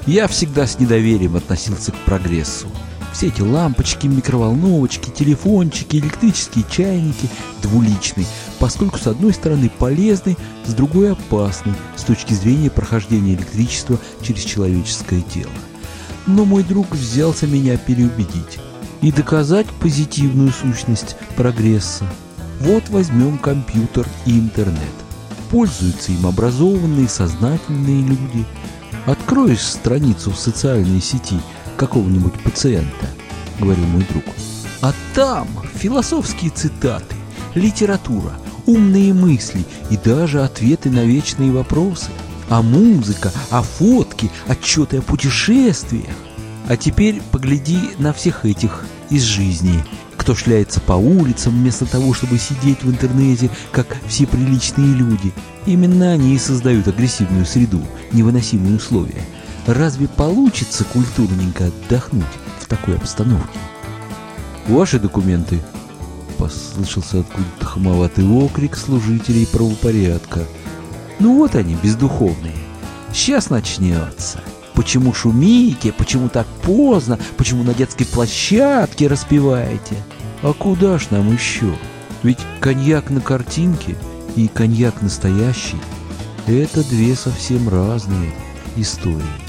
Я всегда с недоверием относился к прогрессу. Все эти лампочки, микроволновочки, телефончики, электрические чайники двуличны, поскольку с одной стороны полезны, с другой опасны с точки зрения прохождения электричества через человеческое тело. Но мой друг взялся меня переубедить и доказать позитивную сущность прогресса. Вот возьмем компьютер и интернет. Пользуются им образованные, сознательные люди. Откроешь страницу в социальной сети какого-нибудь пациента, говорил мой друг, а там философские цитаты, литература, умные мысли и даже ответы на вечные вопросы, а музыка, а фотки, отчеты о путешествиях. А теперь погляди на всех этих из жизни, кто шляется по улицам вместо того, чтобы сидеть в интернете, как все приличные люди. Именно они и создают агрессивную среду, невыносимые условия. Разве получится культурненько отдохнуть в такой обстановке? «Ваши документы!» — послышался откуда-то хамоватый окрик служителей правопорядка. «Ну вот они, бездуховные. Сейчас начнется. Почему шумите? Почему так поздно? Почему на детской площадке распеваете? А куда ж нам еще? Ведь коньяк на картинке и коньяк настоящий — это две совсем разные истории».